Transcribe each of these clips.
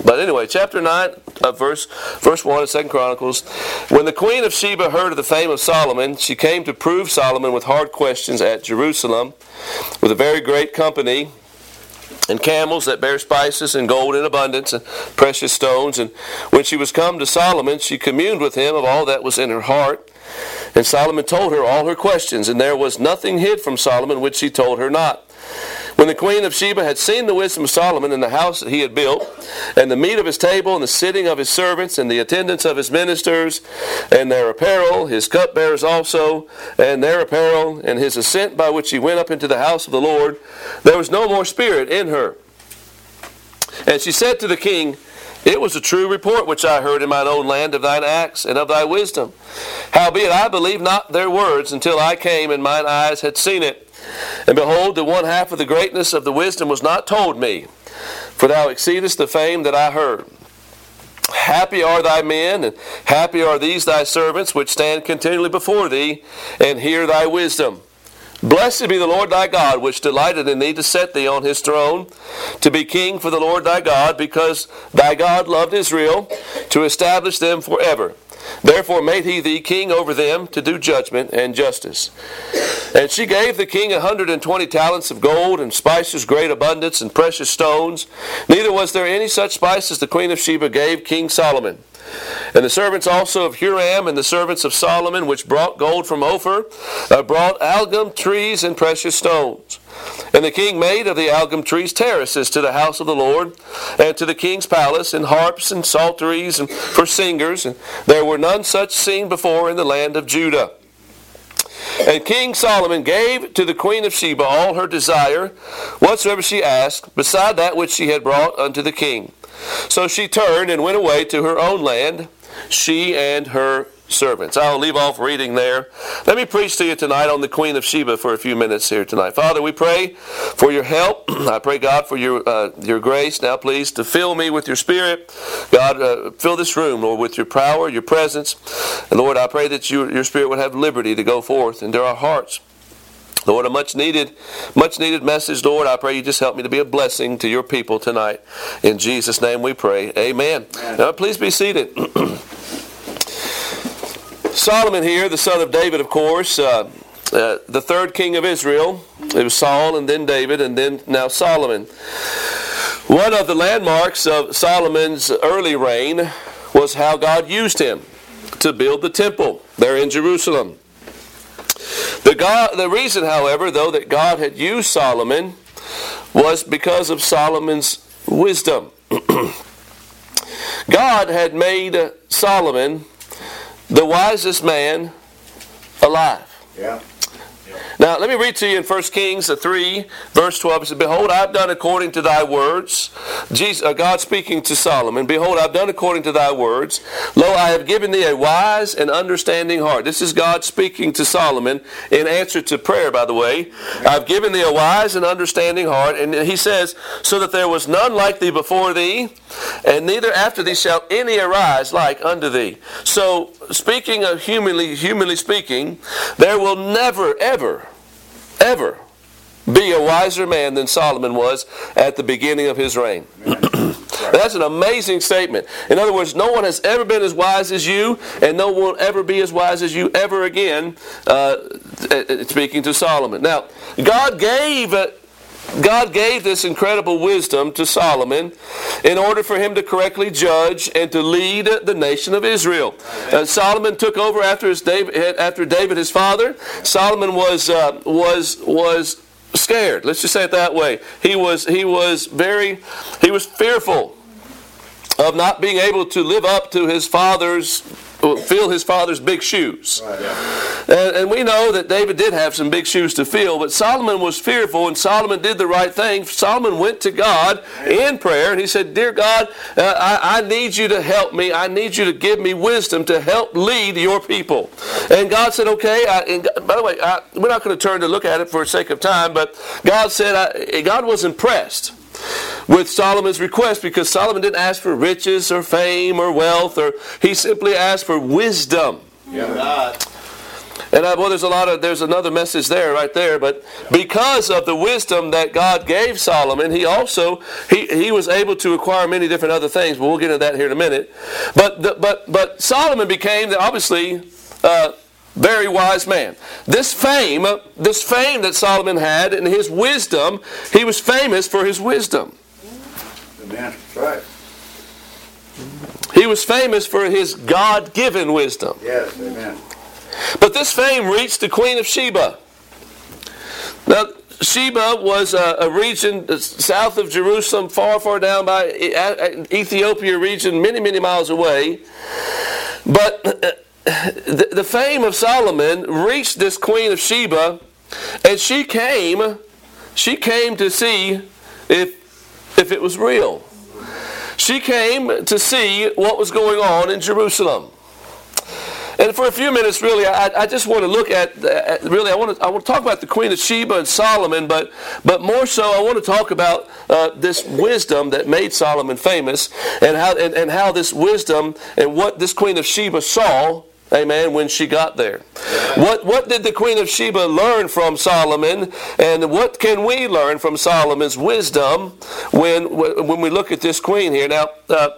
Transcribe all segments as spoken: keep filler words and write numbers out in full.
But anyway, chapter nine, uh, verse verse one of Second Chronicles. When the queen of Sheba heard of the fame of Solomon, she came to prove Solomon with hard questions at Jerusalem, with a very great company, and camels that bear spices, and gold in abundance, and precious stones. And when she was come to Solomon, she communed with him of all that was in her heart. And Solomon told her all her questions, and there was nothing hid from Solomon which she told her not. When the queen of Sheba had seen the wisdom of Solomon in the house that he had built, and the meat of his table, and the sitting of his servants, and the attendance of his ministers, and their apparel, his cupbearers also, and their apparel, and his ascent by which he went up into the house of the Lord, there was no more spirit in her. And she said to the king, It was a true report which I heard in mine own land of thine acts and of thy wisdom. Howbeit I believed not their words until I came, and mine eyes had seen it. And behold, the one half of the greatness of the wisdom was not told me, for thou exceedest the fame that I heard. Happy are thy men, and happy are these thy servants, which stand continually before thee, and hear thy wisdom. Blessed be the Lord thy God, which delighted in thee to set thee on his throne, to be king for the Lord thy God, because thy God loved Israel, to establish them forever. Therefore made he thee king over them, to do judgment and justice. And she gave the king a hundred and twenty talents of gold, and spices great abundance, and precious stones. Neither was there any such spice as the queen of Sheba gave King Solomon. And the servants also of Huram, and the servants of Solomon, which brought gold from Ophir, uh, brought algum trees and precious stones. And the king made of the algum trees terraces to the house of the Lord, and to the king's palace, and harps and psalteries, and for singers. And there were none such seen before in the land of Judah. And King Solomon gave to the queen of Sheba all her desire, whatsoever she asked, beside that which she had brought unto the king. So she turned and went away to her own land, she and her servants. I'll leave off reading there. Let me preach to you tonight on the Queen of Sheba for a few minutes here tonight. Father, we pray for your help. I pray, God, for your uh, your grace. Now, please, to fill me with your Spirit. God, uh, fill this room, Lord, with your power, your presence. And, Lord, I pray that you, your Spirit would have liberty to go forth into our hearts. Lord, a much needed, much needed message, Lord. I pray you just help me to be a blessing to your people tonight. In Jesus' name we pray. Amen. Amen. Now, please be seated. Solomon here, the son of David, of course, uh, uh, the third king of Israel. It was Saul, and then David, and then now Solomon. One of the landmarks of Solomon's early reign was how God used him to build the temple there in Jerusalem. The, God, the reason, however, though, that God had used Solomon was because of Solomon's wisdom. God had made Solomon the wisest man alive. Yeah. Now, let me read to you in First Kings three, verse twelve. It says, Behold, I have done according to thy words. Jesus, uh, God speaking to Solomon. Behold, I have done according to thy words. Lo, I have given thee a wise and understanding heart. This is God speaking to Solomon in answer to prayer, by the way. I've given thee a wise and understanding heart. And he says, so that there was none like thee before thee, and neither after thee shall any arise like unto thee. So, speaking of humanly, humanly speaking, there will never, ever, ever be a wiser man than Solomon was at the beginning of his reign. That's an amazing statement. In other words, no one has ever been as wise as you, and no one will ever be as wise as you ever again, uh, speaking to Solomon. Now, God gave... Uh, God gave this incredible wisdom to Solomon in order for him to correctly judge and to lead the nation of Israel. And Solomon took over after his David, after David, his father. Solomon was uh, was was scared. Let's just say it that way. He was he was very he was fearful of not being able to live up to his father's fill his father's big shoes. Right, yeah. and, and we know that David did have some big shoes to fill, but Solomon was fearful, and Solomon did the right thing. Solomon went to God in prayer, and he said, Dear God, uh, I, I need you to help me. I need you to give me wisdom to help lead your people. And God said, okay. I, and by the way, I, we're not going to turn to look at it for the sake of time, but God said, I, God was impressed with Solomon's request, because Solomon didn't ask for riches or fame or wealth, or he simply asked for wisdom. Yeah. And I, well, there's a lot of there's another message there, right there. But because of the wisdom that God gave Solomon, he also he, he was able to acquire many different other things. But we'll get into that here in a minute. But the, but but Solomon became obviously a very wise man. This fame, this fame that Solomon had, and his wisdom, he was famous for his wisdom. Amen. That's right. He was famous for his God-given wisdom. Yes. Amen. But this fame reached the Queen of Sheba. Now, Sheba was a, a region south of Jerusalem, far, far down by Ethiopia region, many, many miles away. But the, the fame of Solomon reached this Queen of Sheba, and she came, she came to see if, if it was real. She came to see what was going on in Jerusalem. And for a few minutes, really, I, I just want to look at, at really, I want to I want to talk about the Queen of Sheba and Solomon, but but more so, I want to talk about uh, this wisdom that made Solomon famous, and how and, and how this wisdom and what this Queen of Sheba saw. Amen. When she got there, what what did the Queen of Sheba learn from Solomon, and what can we learn from Solomon's wisdom when when we look at this queen here now? Uh,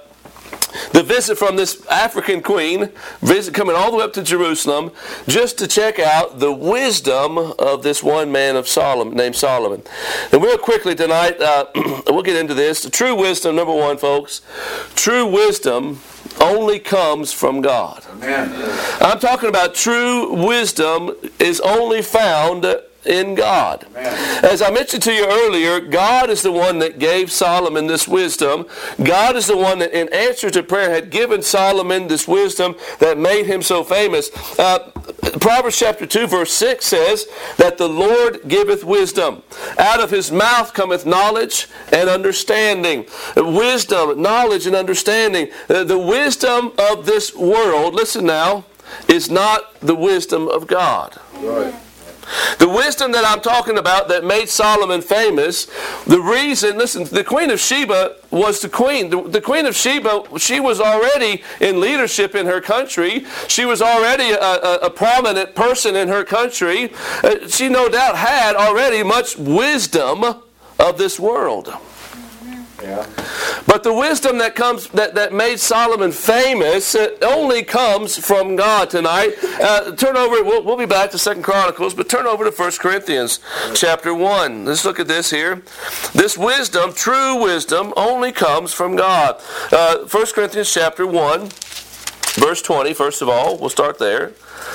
The visit from this African queen, visit coming all the way up to Jerusalem, just to check out the wisdom of this one man of Solomon named Solomon. And real quickly tonight, uh, we'll get into this. The true wisdom, number one, folks, true wisdom only comes from God. Amen. I'm talking about true wisdom is only found in God. Amen. As I mentioned to you earlier, God is the one that gave Solomon this wisdom. God is the one that in answer to prayer had given Solomon this wisdom that made him so famous. Uh, Proverbs chapter two verse six says that the Lord giveth wisdom. Out of his mouth cometh knowledge and understanding. Wisdom, knowledge, and understanding. Uh, the wisdom of this world, listen now, is not the wisdom of God. Right. The wisdom that I'm talking about that made Solomon famous, the reason, listen, the Queen of Sheba was the queen. The, the Queen of Sheba, she was already in leadership in her country. She was already a, a, a prominent person in her country. Uh, she no doubt had already much wisdom of this world. Yeah. But the wisdom that comes that, that made Solomon famous uh, only comes from God tonight. Uh, turn over, we'll, we'll be back to Second Chronicles, but turn over to First Corinthians chapter one. Let's look at this here. This wisdom, true wisdom, only comes from God. Uh, First Corinthians chapter one, verse twenty, first of all. We'll start there.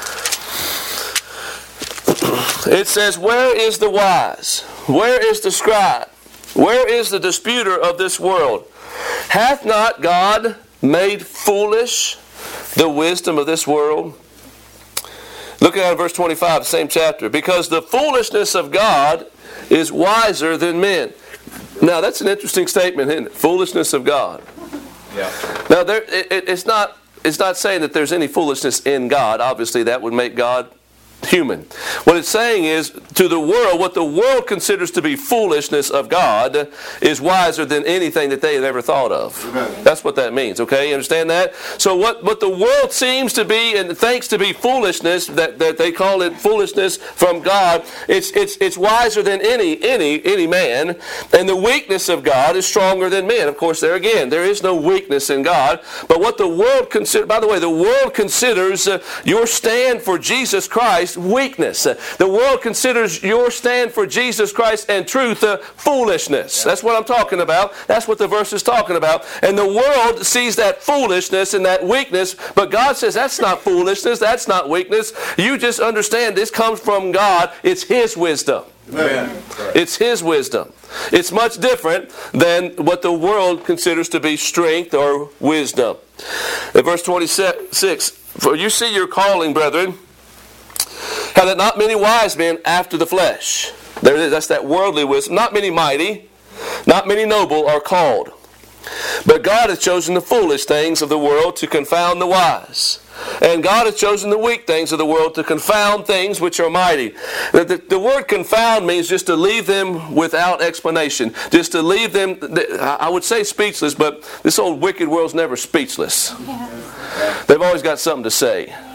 It says, "Where is the wise? Where is the scribe? Where is the disputer of this world? Hath not God made foolish the wisdom of this world?" Look at verse twenty-five, the same chapter. "Because the foolishness of God is wiser than men." Now that's an interesting statement, isn't it? Foolishness of God. Yeah. Now there, it, it's not. It's not saying that there's any foolishness in God. Obviously, that would make God human. What it's saying is, to the world, what the world considers to be foolishness of God is wiser than anything that they have ever thought of. Amen. That's what that means, okay? You understand that? So what, what the world seems to be and thinks to be foolishness, that, that they call it foolishness from God, it's it's it's wiser than any any any man, and the weakness of God is stronger than men. Of course, there again, there is no weakness in God, but what the world consider, by the way, the world considers uh, your stand for Jesus Christ weakness. Uh, the world considers your stand for Jesus Christ and truth uh, foolishness. That's what I'm talking about. That's what the verse is talking about. And the world sees that foolishness and that weakness, but God says that's not foolishness, that's not weakness. You just understand this comes from God. It's His wisdom. Amen. It's His wisdom. It's much different than what the world considers to be strength or wisdom. In verse twenty-six, "For you see your calling, brethren, how that not many wise men after the flesh." There it is. That's that worldly wisdom. Not many mighty, not many noble are called. But God has chosen the foolish things of the world to confound the wise. And God has chosen the weak things of the world to confound things which are mighty. The, the, the word confound means just to leave them without explanation. Just to leave them, I would say speechless, but this old wicked world's never speechless. They've always got something to say.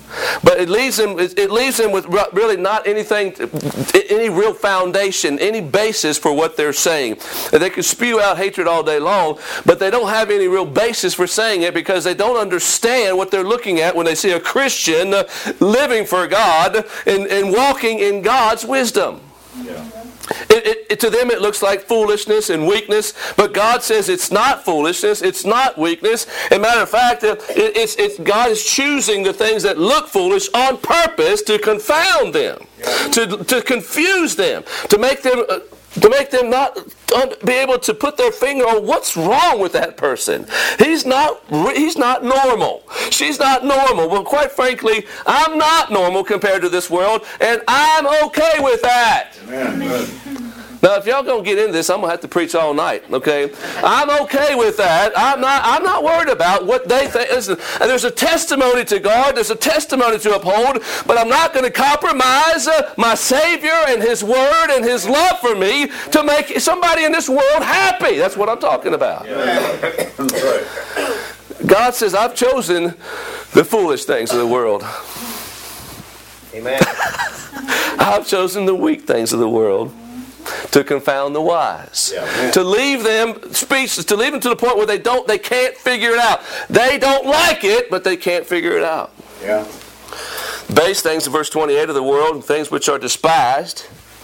But it leaves them, it leaves them with really not anything, any real foundation, any basis for what they're saying. They can spew out hatred all day long, but they don't have any real basis for saying it because they don't understand what they're looking at when they see a Christian living for God and, and walking in God's wisdom. Yeah. It, it, it, to them it looks like foolishness and weakness, but God says it's not foolishness, it's not weakness. As a matter of fact, it, it's, it's, God is choosing the things that look foolish on purpose to confound them, yeah. to, to confuse them, to make them... Uh, to make them not be able to put their finger on what's wrong with that person. He's not he's not normal. She's not normal. Well, quite frankly, I'm not normal compared to this world, and I'm okay with that. Amen. Now, if y'all gonna get into this, I'm gonna have to preach all night. Okay, I'm okay with that. I'm not. I'm not worried about what they think. Listen, there's a testimony to God. There's a testimony to uphold. But I'm not going to compromise uh, my Savior and His Word and His love for me to make somebody in this world happy. That's what I'm talking about. Yeah. That's right. God says, "I've chosen the foolish things of the world. Amen. I've chosen the weak things of the world." To confound the wise, yeah. to leave them speechless, to leave them to the point where they don't, they can't figure it out. They don't like it, but they can't figure it out. Yeah. Base things in verse twenty-eight of the world, and things which are despised.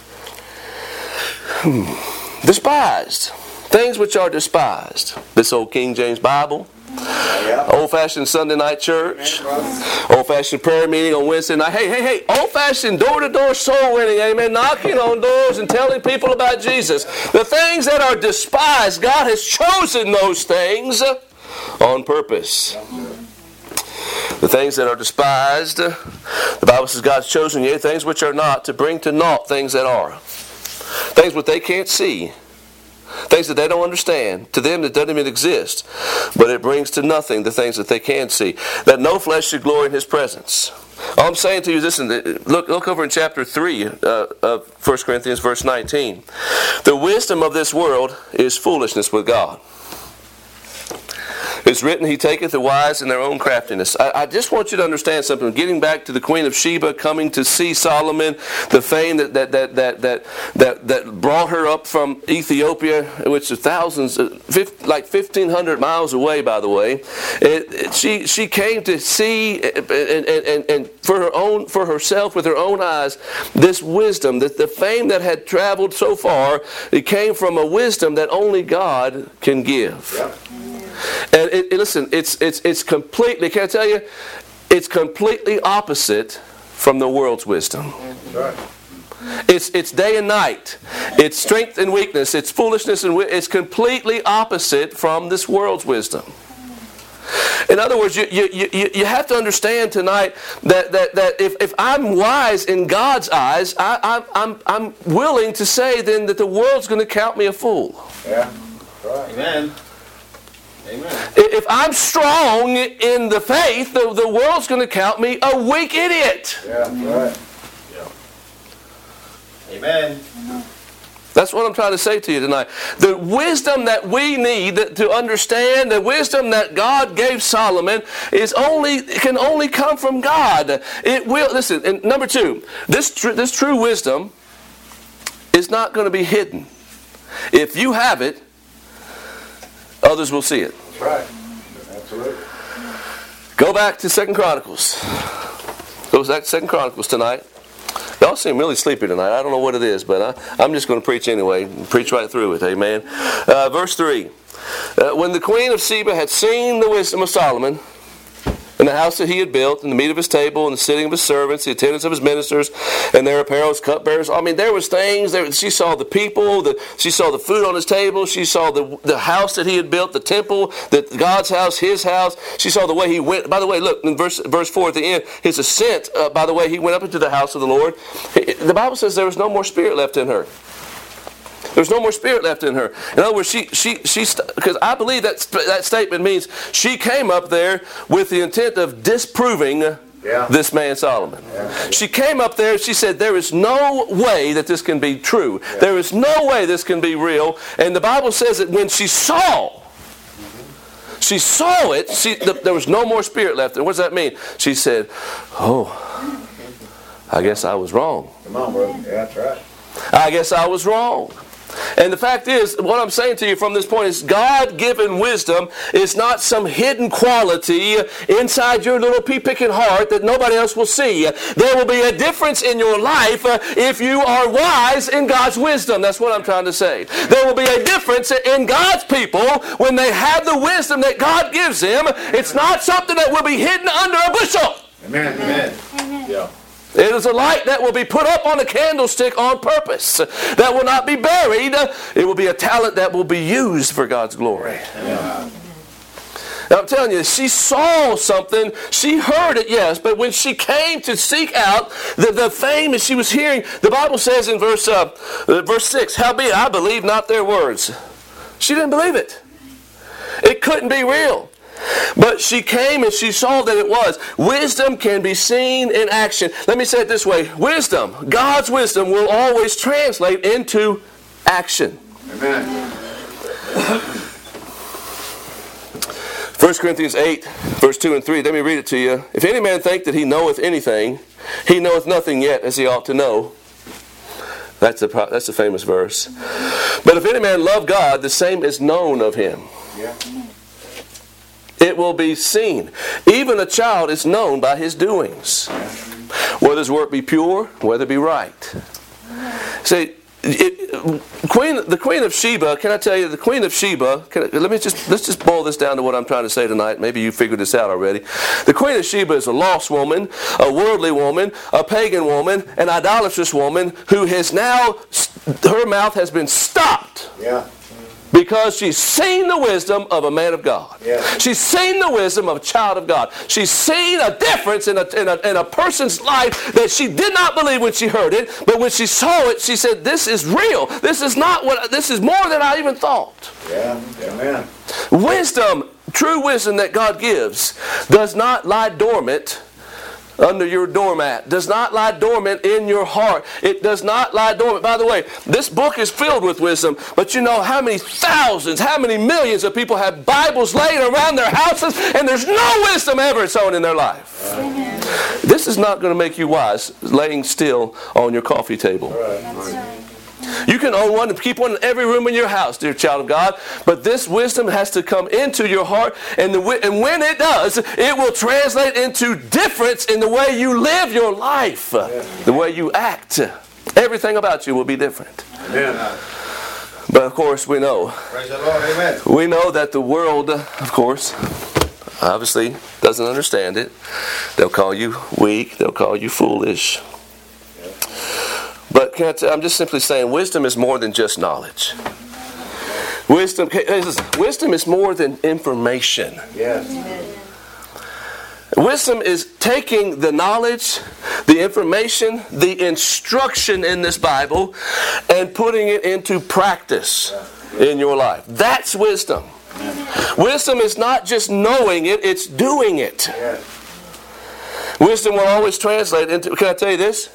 Hmm. Despised. Things which are despised. This old King James Bible. Yeah. Old-fashioned Sunday night church. Old-fashioned prayer meeting on Wednesday night. Hey, hey, hey. Old-fashioned door-to-door soul winning. Amen. Knocking on doors and telling people about Jesus. The things that are despised, God has chosen those things on purpose. The things that are despised, the Bible says God's chosen you, things which are not, to bring to naught things that are. Things what they can't see. Things that they don't understand. To them that doesn't even exist. But it brings to nothing the things that they can see. That no flesh should glory in His presence. All I'm saying to you is this. Look, look over in chapter three uh, of First Corinthians verse nineteen. The wisdom of this world is foolishness with God. It's written, He taketh the wise in their own craftiness. I, I just want you to understand something. Getting back to the Queen of Sheba coming to see Solomon, the fame that that that that that that, that brought her up from Ethiopia, which is thousands, like fifteen hundred miles away, by the way. It, it, she she came to see and, and, and for her own for herself with her own eyes this wisdom, that the fame that had traveled so far, it came from a wisdom that only God can give. Yep. And it, it, listen, it's it's it's completely. Can I tell you? It's completely opposite from the world's wisdom. That's right. It's it's day and night. It's strength and weakness. It's foolishness and wi- it's completely opposite from this world's wisdom. In other words, you you you, you have to understand tonight that that, that if, if I'm wise in God's eyes, I, I I'm I'm willing to say then that the world's going to count me a fool. Yeah. That's right. Amen. Amen. If I'm strong in the faith, the, the world's going to count me a weak idiot. Yeah. That's right. Yeah. Amen. That's what I'm trying to say to you tonight. The wisdom that we need to understand, the wisdom that God gave Solomon, is only can only come from God. It will. Listen. And number two, this tr- this true wisdom is not going to be hidden. If you have it, others will see it. That's right. Absolutely. Go back to Second Chronicles. Go back to Second Chronicles tonight. Y'all seem really sleepy tonight. I don't know what it is, but I, I'm just going to preach anyway. Preach right through it. Amen. Uh, verse three. Uh, when the Queen of Sheba had seen the wisdom of Solomon, and the house that he had built, and the meat of his table, and the sitting of his servants, the attendance of his ministers, and their apparel, his cupbearers. I mean, there was things. There, she saw the people. The, she saw the food on his table. She saw the the house that he had built, the temple, the God's house, his house. She saw the way he went. By the way, look in verse verse four at the end. His ascent. Uh, by the way, he went up into the house of the Lord. The Bible says there was no more spirit left in her. There's no more spirit left in her. In other words, she she she because I believe that that statement means she came up there with the intent of disproving yeah. this man Solomon. Yeah. She came up there. She said, "There is no way that this can be true. Yeah. There is no way this can be real." And the Bible says that when she saw, she saw it, she, the, there was no more spirit left. And what does that mean? She said, oh, I guess I was wrong. Come on, brother. Yeah, that's right. I guess I was wrong. And the fact is, what I'm saying to you from this point is God-given wisdom is not some hidden quality inside your little pea-picking heart that nobody else will see. There will be a difference in your life if you are wise in God's wisdom. That's what I'm trying to say. There will be a difference in God's people when they have the wisdom that God gives them. It's not something that will be hidden under a bushel. Amen. Amen. Amen. Yeah. It is a light that will be put up on a candlestick on purpose. That will not be buried. It will be a talent that will be used for God's glory. Yeah. Now I'm telling you, she saw something. She heard it, yes. But when she came to seek out the, the fame that she was hearing, the Bible says in verse, uh, verse six, howbeit I believe not their words. She didn't believe it. It couldn't be real. But she came and she saw that it was. Wisdom can be seen in action. Let me say it this way. Wisdom, God's wisdom, will always translate into action. Amen. First Corinthians eight, verse two and three. Let me read it to you. If any man think that he knoweth anything, he knoweth nothing yet as he ought to know. That's a, that's a famous verse. But if any man love God, the same is known of him. Yeah. It will be seen. Even a child is known by his doings. Whether his work be pure, whether it be right. See, it, Queen, the Queen of Sheba, can I tell you, the Queen of Sheba, can I, let me just, let's just boil this down to what I'm trying to say tonight. Maybe you figured this out already. The Queen of Sheba is a lost woman, a worldly woman, a pagan woman, an idolatrous woman who has now, her mouth has been stopped. Yeah. Because she's seen the wisdom of a man of God. Yeah. She's seen the wisdom of a child of God. She's seen a difference in a, in, a, in a person's life that she did not believe when she heard it. But when she saw it, she said, this is real. This is not what, this is more than I even thought. Yeah. Amen. Wisdom, true wisdom that God gives, does not lie dormant under your doormat. Does not lie dormant in your heart. It does not lie dormant. By the way, this book is filled with wisdom, but you know how many thousands, how many millions of people have Bibles laying around their houses and there's no wisdom ever sown in their life. Amen. This is not going to make you wise laying still on your coffee table. That's right. You can own one and keep one in every room in your house, dear child of God. But this wisdom has to come into your heart. And, the, and when it does, it will translate into difference in the way you live your life. The way you act. Everything about you will be different. Amen. But of course we know. Praise the Lord. Amen. We know that the world, of course, obviously doesn't understand it. They'll call you weak. They'll call you foolish. But can I t- I'm just simply saying, wisdom is more than just knowledge. Wisdom, wisdom is more than information. Yes. Wisdom is taking the knowledge, the information, the instruction in this Bible, and putting it into practice in your life. That's wisdom. Wisdom is not just knowing it, it's doing it. Yes. Wisdom will always translate into, can I tell you this?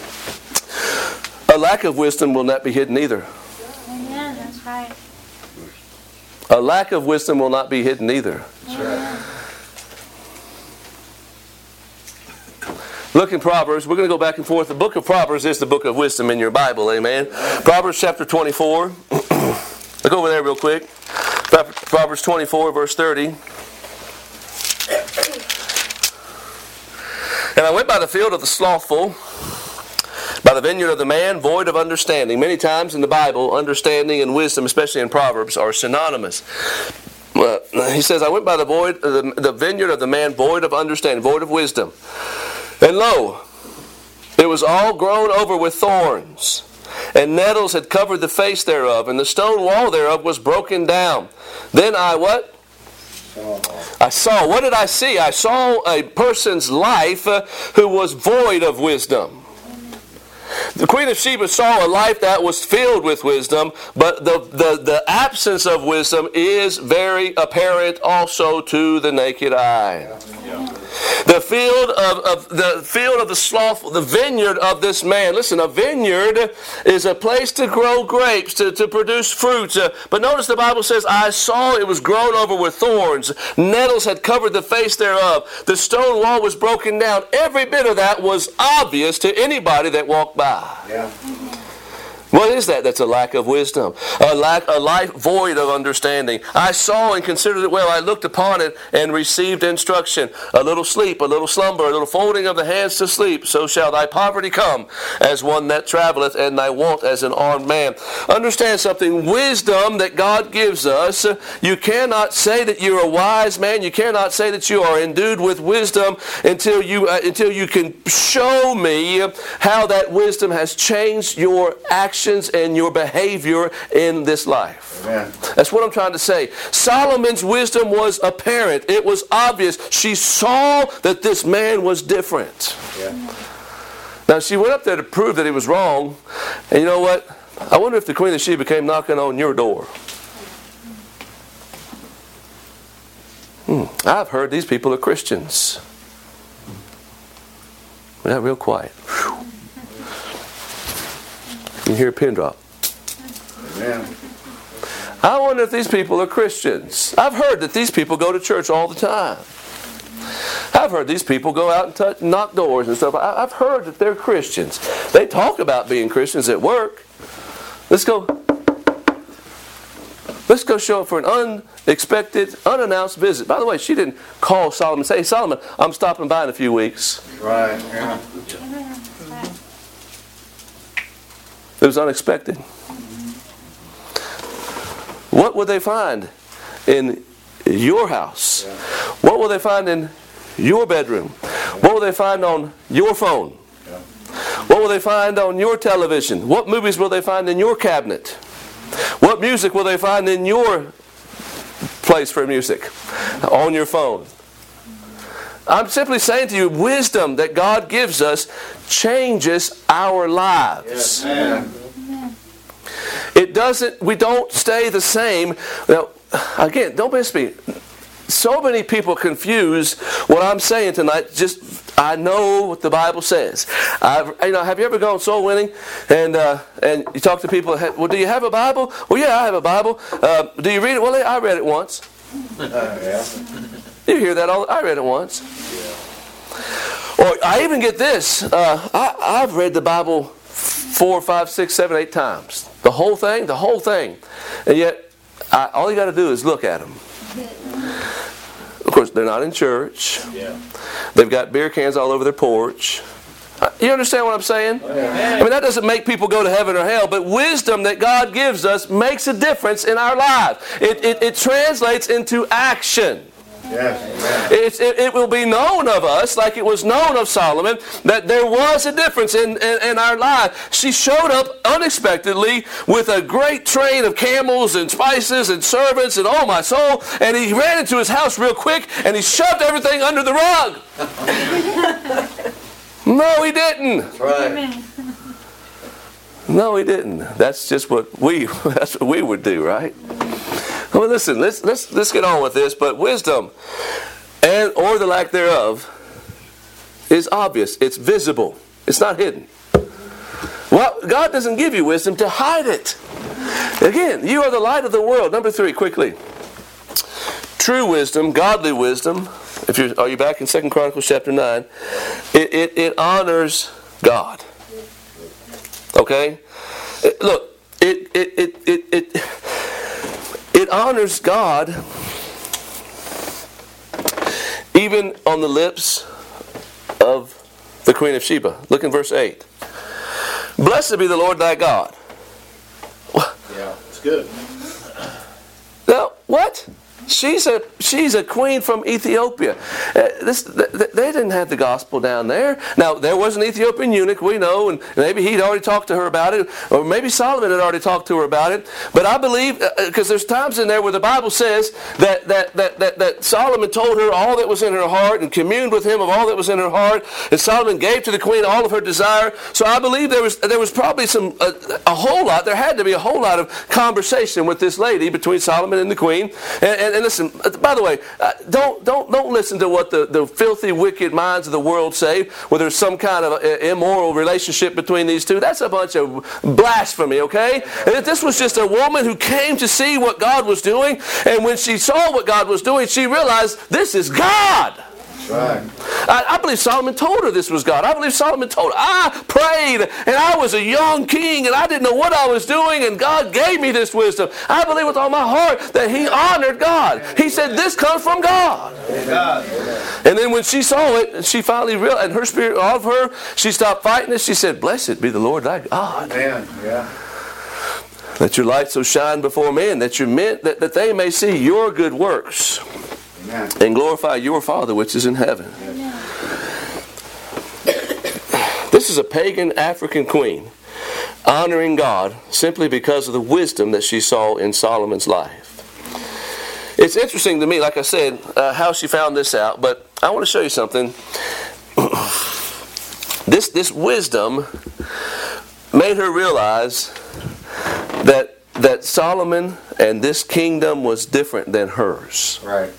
A lack of wisdom will not be hidden either. Amen. That's right. A lack of wisdom will not be hidden either. That's right. Look in Proverbs. We're going to go back and forth. The book of Proverbs is the book of wisdom in your Bible. Amen. Proverbs chapter twenty-four. Look over there real quick. Proverbs twenty-four, verse thirty. And I went by the field of the slothful, by the vineyard of the man void of understanding. Many times in the Bible, understanding and wisdom, especially in Proverbs, are synonymous. Uh, he says, I went by the, void, the, the vineyard of the man void of understanding, void of wisdom. And lo, it was all grown over with thorns, and nettles had covered the face thereof, and the stone wall thereof was broken down. Then I what? I saw. What did I see? I saw a person's life uh, who was void of wisdom. The Queen of Sheba saw a life that was filled with wisdom, but the, the, the absence of wisdom is very apparent also to the naked eye. The field of, of the field of the slothful, the vineyard of this man. Listen, a vineyard is a place to grow grapes, to, to produce fruits. Uh, but notice the Bible says, I saw it was grown over with thorns. Nettles had covered the face thereof. The stone wall was broken down. Every bit of that was obvious to anybody that walked by. Yeah. What is that? That's a lack of wisdom. A lack, a life void of understanding. I saw and considered it well. I looked upon it and received instruction. A little sleep, a little slumber, a little folding of the hands to sleep. So shall thy poverty come as one that traveleth, and thy want as an armed man. Understand something. Wisdom that God gives us, you cannot say that you're a wise man. You cannot say that you are endued with wisdom until you, uh, until you can show me how that wisdom has changed your actions and your behavior in this life. Amen. That's what I'm trying to say. Solomon's wisdom was apparent. It was obvious. She saw that this man was different. Yeah. Now, she went up there to prove that he was wrong. And you know what? I wonder if the Queen of Sheba came knocking on your door. Hmm. I've heard these people are Christians. We're not real quiet. Whew. You hear a pin drop. Amen. I wonder if these people are Christians. I've heard that these people go to church all the time. I've heard these people go out and touch, knock doors and stuff. I, I've heard that they're Christians. They talk about being Christians at work. Let's go. Let's go show up for an unexpected, unannounced visit. By the way, she didn't call Solomon and say, hey, Solomon, I'm stopping by in a few weeks. Right. Yeah. Amen. Right. It was unexpected. What would they find in your house? Yeah. What will they find in your bedroom? What will they find on your phone? Yeah. What will they find on your television? What movies will they find in your cabinet? What music will they find in your place for music? On your phone. I'm simply saying to you, wisdom that God gives us changes our lives. Yes. Amen. It doesn't, we don't stay the same. Now, again, don't miss me. So many people confuse what I'm saying tonight. Just, I know what the Bible says. I've, you know, have you ever gone soul winning and uh, and you talk to people? Well, do you have a Bible? Well, yeah, I have a Bible. Uh, do you read it? Well, I read it once. Uh, yeah. You hear that all? I read it once. Or I even get this. Uh, I, I've read the Bible four, five, six, seven, eight times. The whole thing, the whole thing. And yet, I, all you got to do is look at them. Of course, they're not in church. Yeah. They've got beer cans all over their porch. You understand what I'm saying? I mean, that doesn't make people go to heaven or hell, but wisdom that God gives us makes a difference in our lives. It, it, it translates into action. Yes. It's, it, it will be known of us, like it was known of Solomon, that there was a difference in, in, in our life. She showed up unexpectedly with a great train of camels and spices and servants and oh my soul, and he ran into his house real quick and he shoved everything under the rug. No, he didn't. That's right. Amen. No, he didn't. That's just what we that's what we would do, right? Well, listen, let's let's let's get on with this. But wisdom, and or the lack thereof, is obvious. It's visible. It's not hidden. Well, God doesn't give you wisdom to hide it. Again, you are the light of the world. Number three, quickly. True wisdom, godly wisdom. If you are you back in Second Chronicles chapter nine? It it, it honors God. Okay, it, look, it it it it it. It honors God even on the lips of the Queen of Sheba. Look in verse eight. Blessed be the Lord thy God. Yeah, it's good. Now, what? She's a she's a queen from Ethiopia. Uh, this they didn't have the gospel down there. Now there was an Ethiopian eunuch, we know, and maybe he'd already talked to her about it, or maybe Solomon had already talked to her about it. But I believe because uh, there's times in there where the Bible says that that, that that that Solomon told her all that was in her heart and communed with him of all that was in her heart, and Solomon gave to the queen all of her desire. So I believe there was there was probably some a, a whole lot. There had to be a whole lot of conversation with this lady between Solomon and the queen, and, and, and listen, by the way, uh, don't don't don't listen to what the, the filthy, wicked minds of the world say, where there's some kind of uh, immoral relationship between these two. That's a bunch of blasphemy, okay? And this was just a woman who came to see what God was doing, and when she saw what God was doing, she realized this is God. Right. I, I believe Solomon told her this was God. I believe Solomon told her. I prayed, and I was a young king, and I didn't know what I was doing, and God gave me this wisdom. I believe with all my heart that he honored God. He said, this comes from God. God. And then when she saw it, she finally realized, and her spirit of her, she stopped fighting it. She said, blessed be the Lord thy God. Amen. Yeah. Let your light so shine before men, that, you meant, that, that they may see your good works. Amen. And glorify your Father which is in heaven. Amen. This is a pagan African queen honoring God simply because of the wisdom that she saw in Solomon's life. It's interesting to me, like I said, uh, how she found this out, but I want to show you something. this, this wisdom made her realize that, that Solomon and this kingdom was different than hers. Right.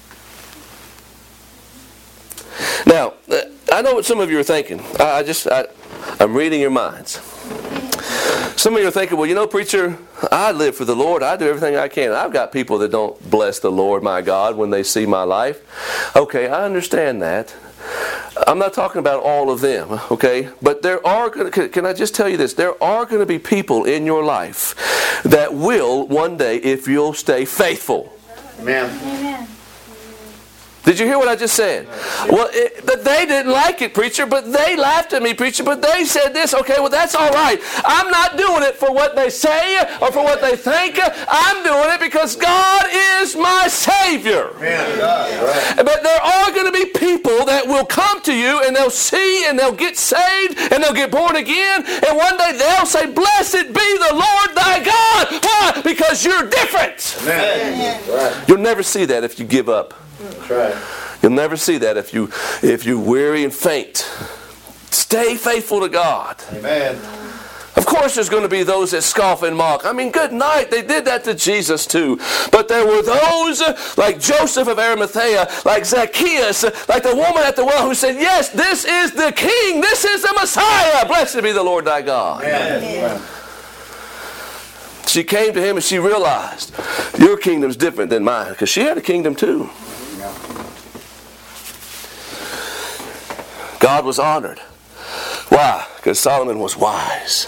Now, I know what some of you are thinking. I just, I, I'm reading your minds. Some of you are thinking, well, you know, preacher, I live for the Lord. I do everything I can. I've got people that don't bless the Lord, my God, when they see my life. Okay, I understand that. I'm not talking about all of them, okay? But there are going to, can I just tell you this? There are going to be people in your life that will one day, if you'll stay faithful. Amen. Amen. Did you hear what I just said? Well, it, but they didn't like it, preacher, but they laughed at me, preacher, but they said this. Okay, well, that's all right. I'm not doing it for what they say or for what they think. I'm doing it because God is my Savior. Amen. Right. But there are going to be people that will come to you and they'll see and they'll get saved and they'll get born again, and one day they'll say, blessed be the Lord thy God. Why? Because you're different. Amen. Right. You'll never see that if you give up. That's right. You'll never see that if you if you weary and faint. Stay faithful to God. Amen. Of course there's going to be those that scoff and mock. I mean, good night. They did that to Jesus too. But there were those like Joseph of Arimathea, like Zacchaeus, like the woman at the well who said, yes, this is the King. This is the Messiah. Blessed be the Lord thy God. Amen. Amen. She came to him and she realized, your kingdom's different than mine. Because she had a kingdom too. God was honored. Why? Because Solomon was wise.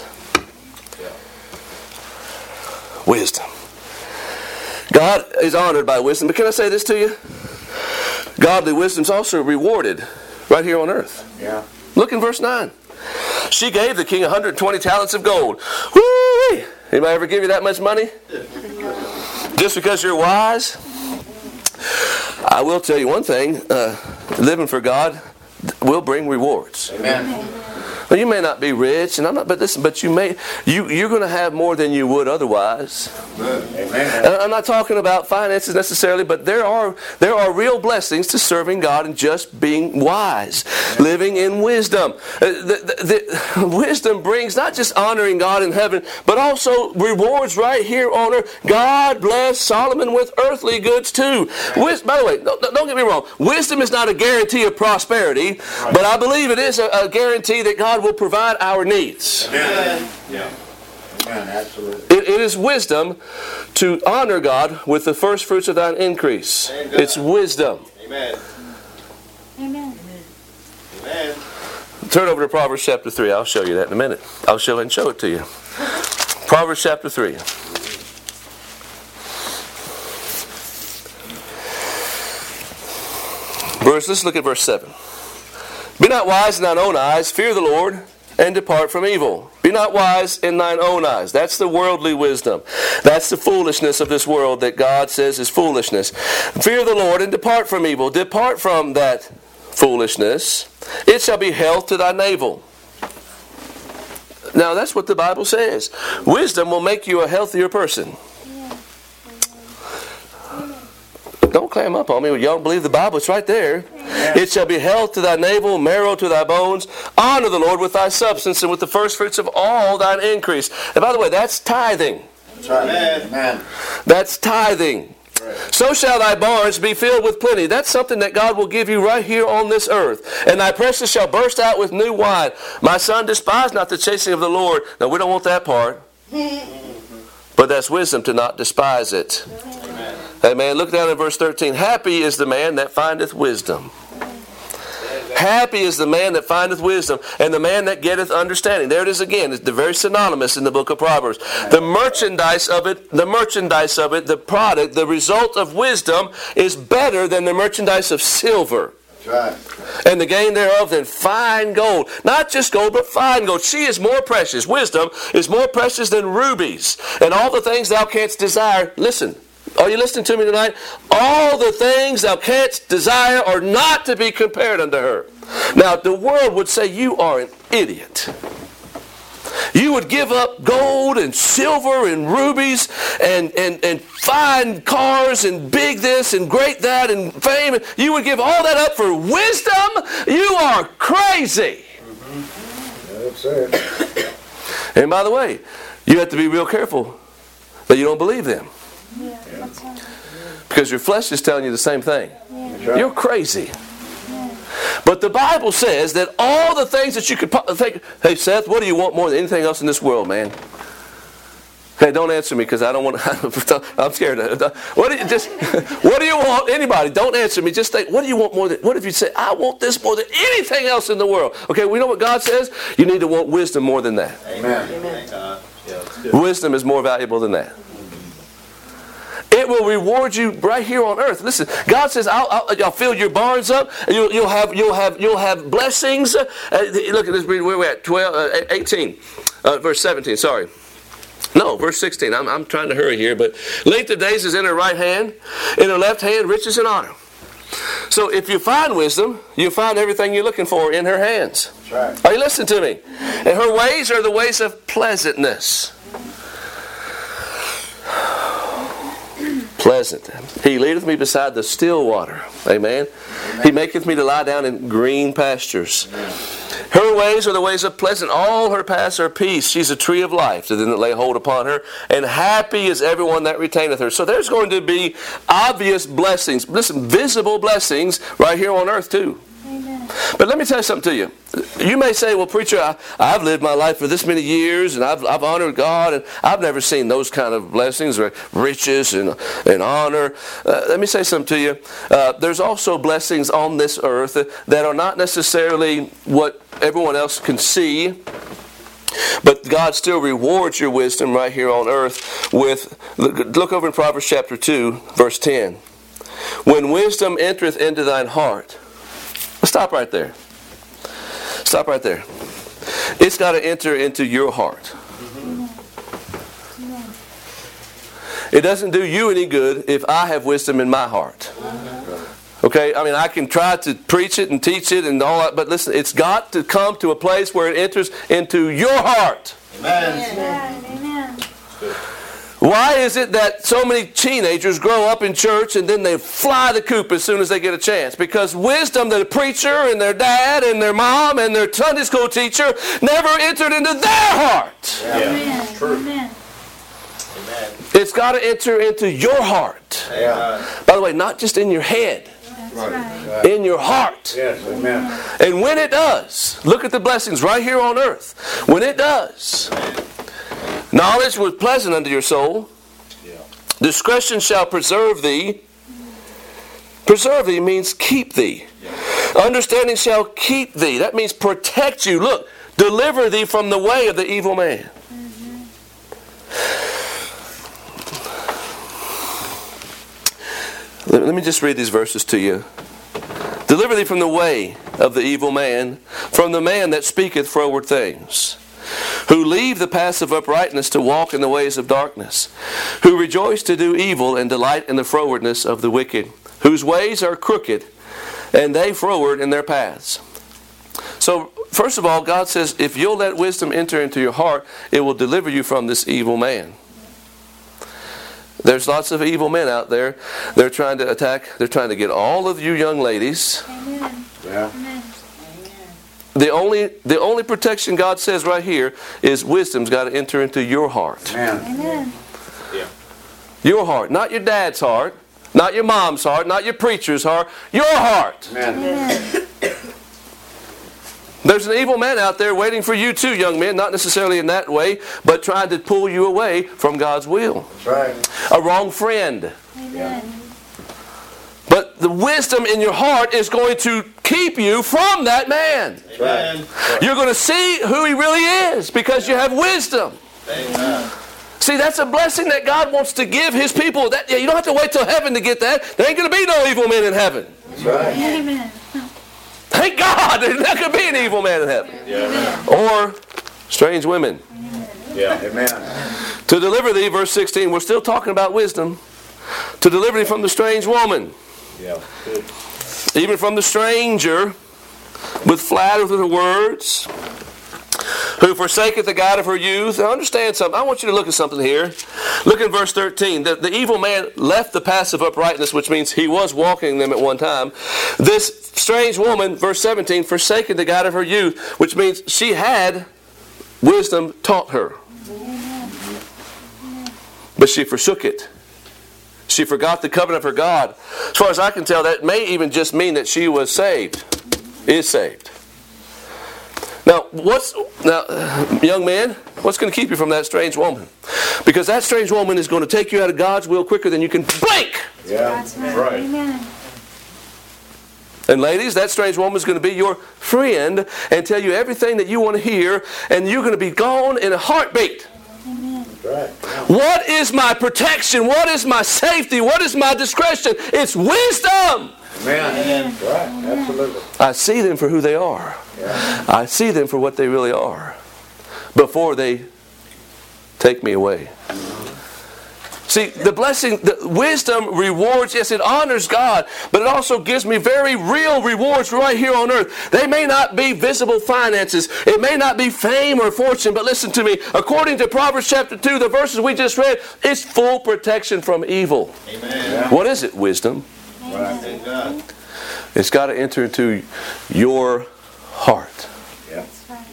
Wisdom. God is honored by wisdom. But can I say this to you? Godly wisdom is also rewarded right here on earth. Yeah. Look in verse nine. She gave the king one hundred twenty talents of gold. Woo-wee! Anybody ever give you that much money? Just because you're wise? I will tell you one thing. Uh, living for God will bring rewards. Amen. Well, you may not be rich, and I'm not. But listen, but you may. You you're going to have more than you would otherwise. Amen. And I'm not talking about finances necessarily, but there are there are real blessings to serving God and just being wise, living in wisdom. Uh, the, the, the wisdom brings not just honoring God in heaven, but also rewards right here on earth. God bless Solomon with earthly goods too. Wis- by the way, don't, don't get me wrong. Wisdom is not a guarantee of prosperity, but I believe it is a, a guarantee that God will provide our needs. Amen. Yeah. Amen. Absolutely. It, it is wisdom to honor God with the first fruits of thine increase. It's wisdom. Amen. Amen. Amen. Turn over to Proverbs chapter three. I'll show you that in a minute. I'll show it and show it to you. Proverbs chapter three. Verse, let's look at verse seven. Be not wise in thine own eyes, fear the Lord, and depart from evil. Be not wise in thine own eyes. That's the worldly wisdom. That's the foolishness of this world that God says is foolishness. Fear the Lord and depart from evil. Depart from that foolishness. It shall be health to thy navel. Now that's what the Bible says. Wisdom will make you a healthier person. Don't clam up on me. You don't believe the Bible. It's right there. Yes. It shall be health to thy navel, marrow to thy bones. Honor the Lord with thy substance and with the first fruits of all thine increase. And by the way, that's tithing. That's right. Amen. That's tithing. Right. So shall thy barns be filled with plenty. That's something that God will give you right here on this earth. And thy presses shall burst out with new wine. My son, despise not the chastening of the Lord. Now, we don't want that part. But that's wisdom to not despise it. Amen. Amen. Look down in verse thirteen. Happy is the man that findeth wisdom. Happy is the man that findeth wisdom, and the man that getteth understanding. There it is again. It's very synonymous in the book of Proverbs. The merchandise of it, the merchandise of it, the product, the result of wisdom is better than the merchandise of silver. Right. And the gain thereof than fine gold. Not just gold, but fine gold. She is more precious. Wisdom is more precious than rubies. And all the things thou canst desire. Listen. Are you listening to me tonight? All the things thou canst desire are not to be compared unto her. Now, the world would say you are an idiot. You would give up gold and silver and rubies and, and, and fine cars and big this and great that and fame. You would give all that up for wisdom? You are crazy. Mm-hmm. That's it. And by the way, you have to be real careful that you don't believe them. Yeah, that's right. Because your flesh is telling you the same thing. Yeah. You're crazy. Yeah. But the Bible says that all the things that you could think, hey Seth, what do you want more than anything else in this world, man? Hey, don't answer me because I don't want to. I'm scared. What do you just? What do you want? Anybody? Don't answer me. Just think. What do you want more than? What if you say, I want this more than anything else in the world? Okay, we know what God says. You need to want wisdom more than that. Amen. Amen. Uh, yeah, that's good. Wisdom is more valuable than that. It will reward you right here on earth. Listen, God says, "I'll, I'll, I'll fill your barns up. You'll, you'll have, you'll have, you'll have blessings." Uh, look at this. Where we're at, twelve, uh, eighteen, uh, verse seventeen. Sorry, no, verse sixteen. I'm, I'm trying to hurry here, but length of days is in her right hand, in her left hand riches and honor. So if you find wisdom, you find everything you're looking for in her hands. That's right. Are you listening to me? And her ways are the ways of pleasantness. Pleasant. He leadeth me beside the still water. Amen. Amen. He maketh me to lie down in green pastures. Amen. Her ways are the ways of pleasant. All her paths are peace. She's a tree of life to them that lay hold upon her. And happy is everyone that retaineth her. So there's going to be obvious blessings. Listen, visible blessings right here on earth too. Amen. But let me tell you something to you. You may say, well, preacher, I, I've lived my life for this many years and I've, I've honored God and I've never seen those kind of blessings or riches and, and honor. Uh, let me say something to you. Uh, there's also blessings on this earth that are not necessarily what everyone else can see. But God still rewards your wisdom right here on earth with, look, look over in Proverbs chapter two, verse ten. When wisdom entereth into thine heart. Stop right there. Stop right there. It's got to enter into your heart. It doesn't do you any good if I have wisdom in my heart. Okay? I mean, I can try to preach it and teach it and all that, but listen, it's got to come to a place where it enters into your heart. Amen. Amen. Amen. Why is it that so many teenagers grow up in church and then they fly the coop as soon as they get a chance? Because wisdom that a preacher and their dad and their mom and their Sunday school teacher never entered into their heart. Yeah. Amen. True. Amen. Amen. It's got to enter into your heart. Yeah. By the way, not just in your head, That's Right. right. in your heart. Yes, amen. And when it does, look at the blessings right here on earth. When it does, knowledge was pleasant unto your soul. Yeah. Discretion shall preserve thee. Preserve thee means keep thee. Yeah. Understanding shall keep thee. That means protect you. Look, deliver thee from the way of the evil man. Let, let me just read these verses to you. Deliver thee from the way of the evil man, from the man that speaketh froward things, who leave the paths of uprightness to walk in the ways of darkness, who rejoice to do evil and delight in the frowardness of the wicked, whose ways are crooked, and they froward in their paths. So, first of all, God says, if you'll let wisdom enter into your heart, it will deliver you from this evil man. There's lots of evil men out there. They're trying to attack, they're trying to get all of you young ladies. Amen. Yeah. Amen. The only the only protection God says right here is wisdom's got to enter into your heart. Amen. Amen. Yeah. Your heart, not your dad's heart, Not your mom's heart, not your preacher's heart, your heart. Amen. There's an evil man out there waiting for you too, young men, not necessarily in that way, but trying to pull you away from God's will. That's right. A wrong friend. Amen. But the wisdom in your heart is going to keep you from that man. Amen. You're going to see who he really is because you have wisdom. Amen. See, that's a blessing that God wants to give His people. That, you don't have to wait till heaven to get that. There ain't going to be no evil men in heaven. That's right. Amen. Thank God there's not going to be an evil man in heaven. Yeah. Or strange women. Yeah. Amen. To deliver thee, verse sixteen, we're still talking about wisdom. To deliver thee from the strange woman. Yeah. Good. Even from the stranger, with flattereth with her words, who forsaketh the God of her youth. Now understand something. I want you to look at something here. Look in verse thirteen. The, the evil man left the paths of uprightness, which means he was walking them at one time. This strange woman, verse seventeen, forsaken the God of her youth, which means she had wisdom taught her. But she forsook it. She forgot the covenant of her God. As far as I can tell, that may even just mean that she was saved, is saved. Now, what's now, young man, what's going to keep you from that strange woman? Because that strange woman is going to take you out of God's will quicker than you can blink. Yeah. That's right. Right. Amen. And ladies, that strange woman is going to be your friend and tell you everything that you want to hear, and you're going to be gone in a heartbeat. That's right. What is my protection? What is my safety? What is my discretion? It's wisdom. Amen. That's right. Absolutely. I see them for who they are. Yeah. I see them for what they really are before they take me away. See, the blessing, the wisdom rewards, yes, it honors God, but it also gives me very real rewards right here on earth. They may not be visible finances. It may not be fame or fortune, but listen to me. According to Proverbs chapter two, the verses we just read, it's full protection from evil. Amen. What is it? Wisdom. Right. Thank God. It's got to enter into your heart. Yeah. That's right.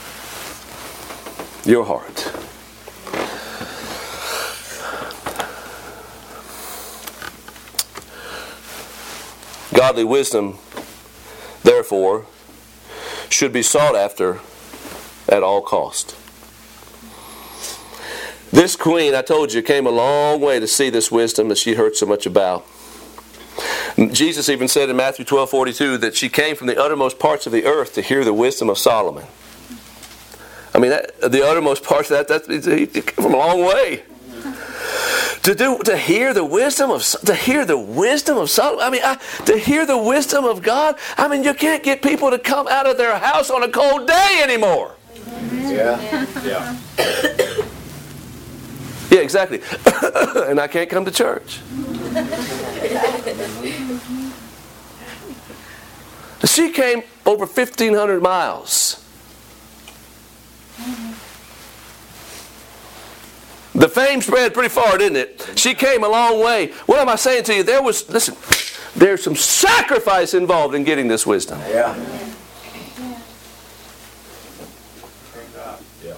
Your heart. Godly wisdom, therefore, should be sought after at all cost. This queen, I told you, came a long way to see this wisdom that she heard so much about. Jesus even said in Matthew twelve forty-two that she came from the uttermost parts of the earth to hear the wisdom of Solomon. I mean, that, the uttermost parts of that, that's, he came from a long way. To do, to hear the wisdom of, to hear the wisdom of Solomon. I mean, I, to hear the wisdom of God. I mean, you can't get people to come out of their house on a cold day anymore. Yeah. Yeah. Yeah, exactly. And I can't come to church. She came over fifteen hundred miles. The fame spread pretty far, didn't it? She came a long way. What am I saying to you? There was, listen, there's some sacrifice involved in getting this wisdom. Yeah. Thank God. Yeah.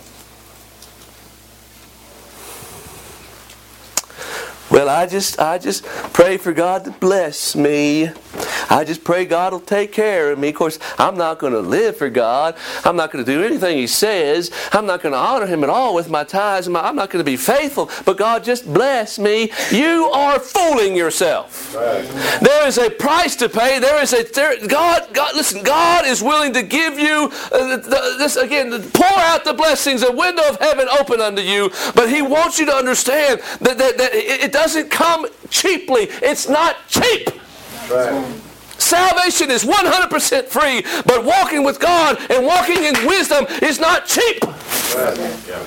Well, I just I just pray for God to bless me. I just pray God will take care of me. Of course, I'm not going to live for God. I'm not going to do anything He says. I'm not going to honor Him at all with my tithes. I'm not going to be faithful. But God, just bless me. You are fooling yourself. Right. There is a price to pay. There is a there, God. God, listen. God is willing to give you uh, the, this again. Pour out the blessings. The window of heaven open unto you. But He wants you to understand that that, that it, it doesn't come cheaply. It's not cheap. Right. Salvation is one hundred percent free, but walking with God and walking in wisdom is not cheap. Right. Yeah.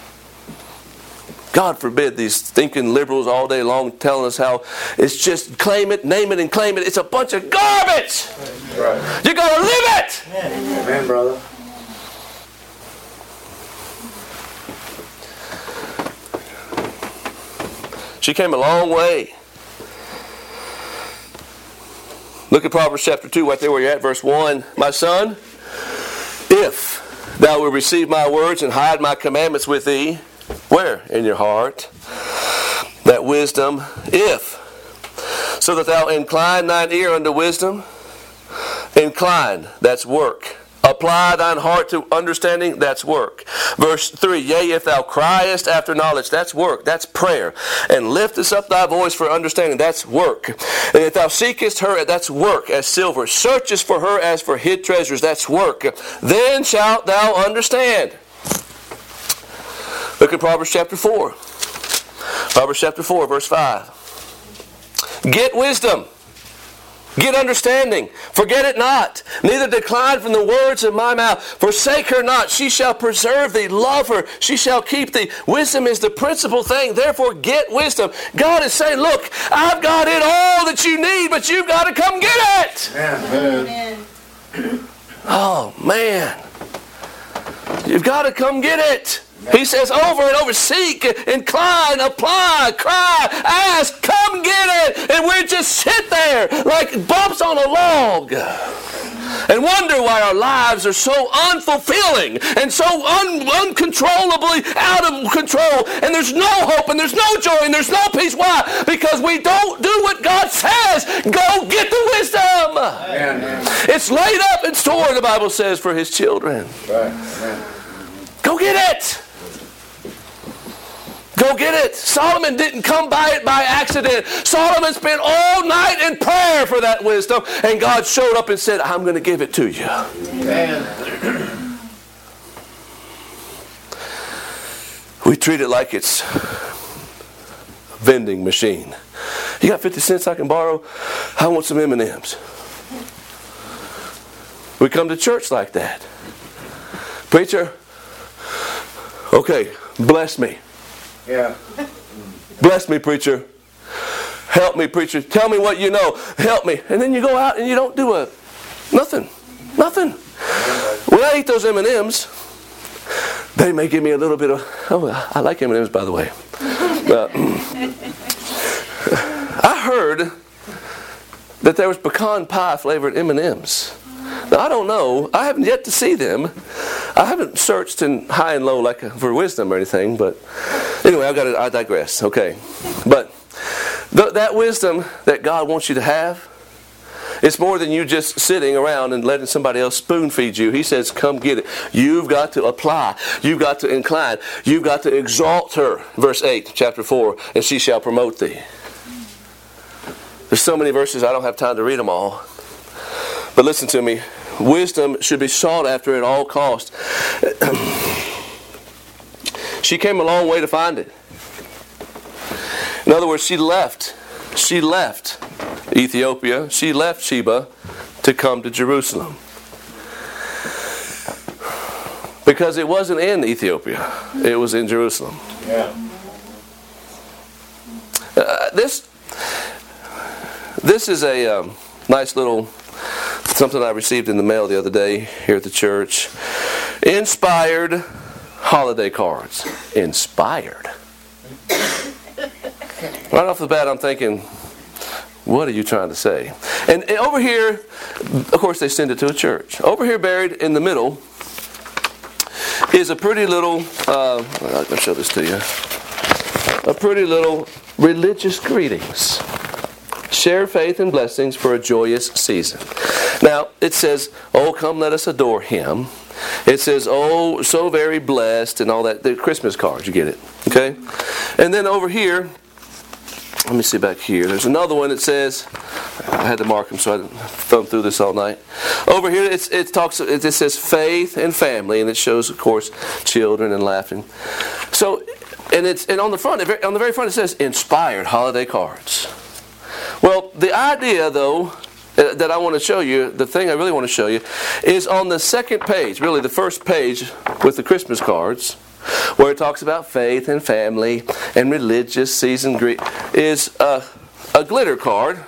God forbid these thinking liberals all day long telling us how it's just claim it, name it, and claim it. It's a bunch of garbage. Right. You got to live it. Amen, brother. She came a long way. Look at Proverbs chapter two, right there where you're at, verse one. My son, if thou wilt receive my words and hide my commandments with thee, where? In your heart. That wisdom, if so that thou incline thine ear unto wisdom. Incline, that's work. Apply thine heart to understanding, that's work. Verse three, yea, if thou criest after knowledge, that's work, that's prayer. And liftest up thy voice for understanding, that's work. And if thou seekest her, that's work, as silver. Searchest for her as for hid treasures, that's work. Then shalt thou understand. Look at Proverbs chapter four. Proverbs chapter four, verse five. Get wisdom. Get understanding. Forget it not. Neither decline from the words of my mouth. Forsake her not. She shall preserve thee. Love her. She shall keep thee. Wisdom is the principal thing. Therefore get wisdom. God is saying, look, I've got it all that you need, but you've got to come get it. Amen. Oh, man. You've got to come get it. He says over and over, seek, incline, apply, cry, ask, come get it. And we just sit there like bumps on a log and wonder why our lives are so unfulfilling and so un- uncontrollably out of control. And there's no hope and there's no joy and there's no peace. Why? Because we don't do what God says. Go get the wisdom. Amen. It's laid up and stored, the Bible says, for His children. Right. Amen. Go get it. Go get it. Solomon didn't come by it by accident. Solomon spent all night in prayer for that wisdom, and God showed up and said, I'm going to give it to you. Amen. We treat it like it's a vending machine. You got fifty cents I can borrow? I want some M and M's. We come to church like that. Preacher, okay, bless me. Yeah. Bless me, preacher. Help me, preacher. Tell me what you know. Help me. And then you go out and you don't do a nothing. Nothing. When I eat those M and M's, they may give me a little bit of, oh, I like M and M's, by the way. Uh, I heard that there was pecan pie flavored M and M's. Now, I don't know. I haven't yet to see them. I haven't searched in high and low like for wisdom or anything, but anyway, I've got to, I digress. Okay. But th- that wisdom that God wants you to have, it's more than you just sitting around and letting somebody else spoon feed you. He says, come get it. You've got to apply. You've got to incline. You've got to exalt her. Verse eight, chapter four, and she shall promote thee. There's so many verses, I don't have time to read them all. But listen to me. Wisdom should be sought after at all costs. She came a long way to find it. In other words, she left. She left Ethiopia. She left Sheba to come to Jerusalem. Because it wasn't in Ethiopia. It was in Jerusalem. Yeah. Uh, this, this is a um, nice little something I received in the mail the other day here at the church. Inspired holiday cards. Inspired. Right off the bat, I'm thinking, what are you trying to say? And, and over here, of course, they send it to a church. Over here, buried in the middle, is a pretty little, uh, I'm going to show this to you, a pretty little religious greetings. Share faith and blessings for a joyous season. Now, it says, oh, come let us adore Him. It says, oh, so very blessed, and all that. The Christmas cards, you get it. Okay? And then over here, let me see back here. There's another one that says, I had to mark them so I didn't thumb through this all night. Over here, it's, it talks. It says faith and family, and it shows, of course, children and laughing. So, and it's and on the front, on the very front, it says inspired holiday cards. Well, the idea, though, that I want to show you, the thing I really want to show you, is on the second page, really the first page with the Christmas cards, where it talks about faith and family and religious season greet, is a, a glitter card,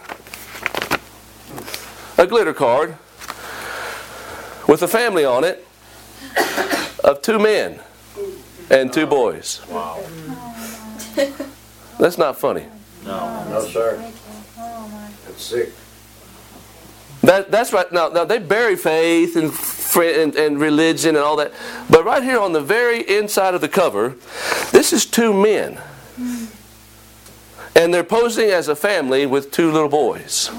a glitter card with a family on it of two men and two boys. Wow. That's not funny. No. No, sir. It's sick. That, that's right. Now, now they bury faith and, and and religion and all that. But right here on the very inside of the cover, this is two men. And they're posing as a family with two little boys.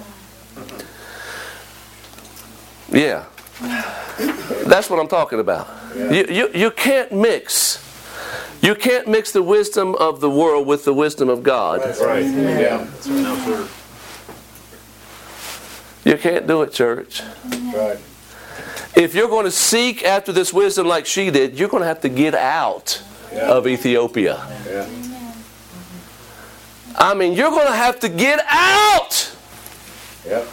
Yeah. That's what I'm talking about. You, you, you can't mix. You can't mix the wisdom of the world with the wisdom of God. That's right. Yeah. No, sir. You can't do it, church. Right. If you're going to seek after this wisdom like she did, you're going to have to get out Yeah. of Ethiopia. Yeah. I mean, you're going to have to get out. Yep.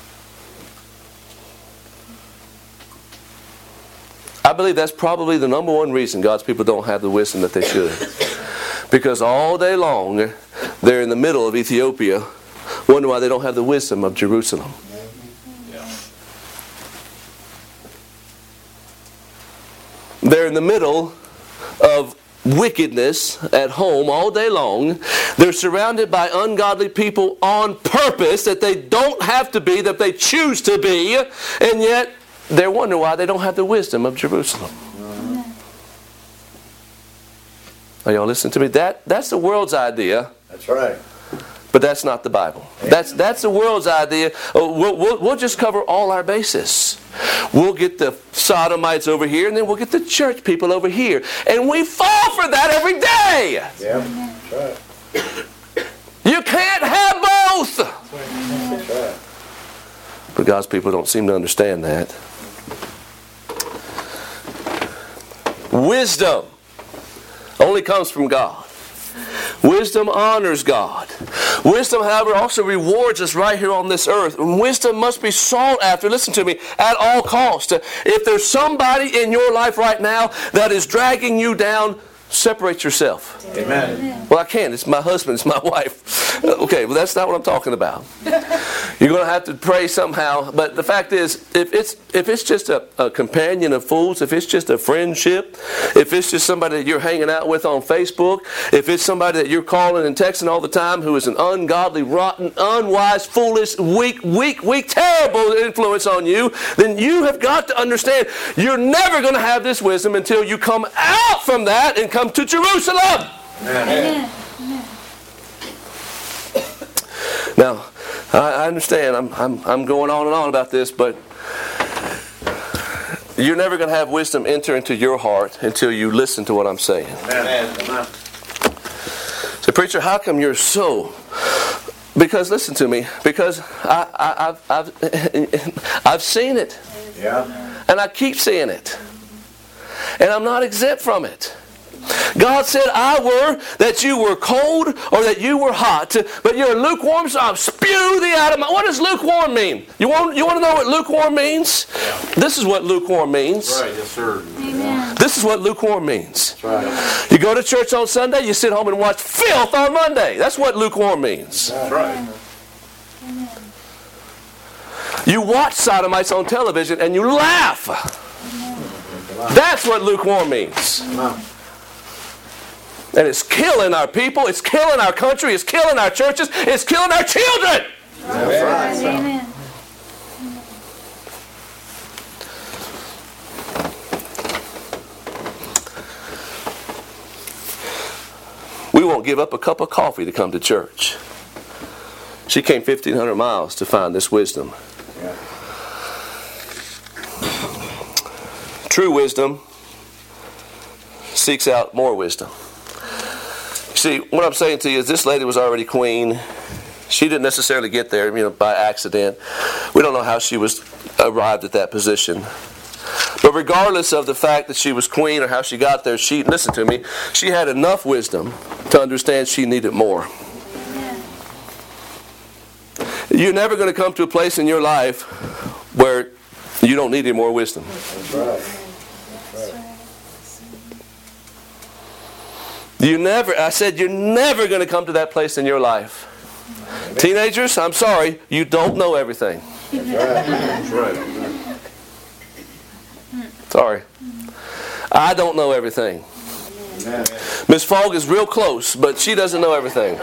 I believe that's probably the number one reason God's people don't have the wisdom that they should. Because all day long, they're in the middle of Ethiopia, wondering why they don't have the wisdom of Jerusalem. Yeah. They're in the middle of wickedness at home all day long. They're surrounded by ungodly people on purpose, that they don't have to be, that they choose to be, and yet they're wondering why they don't have the wisdom of Jerusalem. Are y'all listening to me? That, that's the world's idea, That's right. but that's not the Bible. That's that's the world's idea. Oh, We'll, we'll, we'll just cover all our bases. We'll get the sodomites over here, and then we'll get the church people over here. And we fall for that every day. Yep. That's right. You can't have both. That's right. But God's people don't seem to understand that. Wisdom only comes from God. Wisdom honors God. Wisdom, however, also rewards us right here on this earth. And wisdom must be sought after, listen to me, at all costs. If there's somebody in your life right now that is dragging you down, separate yourself. Amen. Well, I can't. It's my husband. It's my wife. Okay, well, that's not what I'm talking about. You're going to have to pray somehow. But the fact is, if it's if it's just a, a companion of fools, if it's just a friendship, if it's just somebody that you're hanging out with on Facebook, if it's somebody that you're calling and texting all the time who is an ungodly, rotten, unwise, foolish, weak, weak, weak, terrible influence on you, then you have got to understand you're never going to have this wisdom until you come out from that and come to Jerusalem. Amen. Now, I understand I'm, I'm, I'm going on and on about this, but you're never going to have wisdom enter into your heart until you listen to what I'm saying. Amen. Amen. So, preacher, how come you're so... Because, listen to me, because I, I, I've, I've, I've seen it, Yeah. and I keep seeing it, and I'm not exempt from it. God said, I were that you were cold or that you were hot, but you're lukewarm, so I'll spew thee out of my... What does lukewarm mean? You want, you want to know what lukewarm means? Yeah. This is what lukewarm means. Right, yes, sir. Amen. This is what lukewarm means. That's right. You go to church on Sunday, you sit home and watch filth on Monday. That's what lukewarm means. That's right. You watch sodomites on television and you laugh. That's what lukewarm means. Amen. And it's killing our people, it's killing our country, it's killing our churches, it's killing our children. That's right. Amen. We won't give up a cup of coffee to come to church. She came fifteen hundred miles to find this wisdom. Yeah. True wisdom seeks out more wisdom. See, what I'm saying to you is this lady was already queen. She didn't necessarily get there, you know, by accident. We don't know how she was arrived at that position. But regardless of the fact that she was queen or how she got there, she, listen to me, she had enough wisdom to understand she needed more. You're never going to come to a place in your life where you don't need any more wisdom. That's right. You never, I said, you're never going to come to that place in your life. Teenagers, I'm sorry, you don't know everything. That's right. That's right. Sorry. I don't know everything. Amen. Miss Fogg is real close, but she doesn't know everything.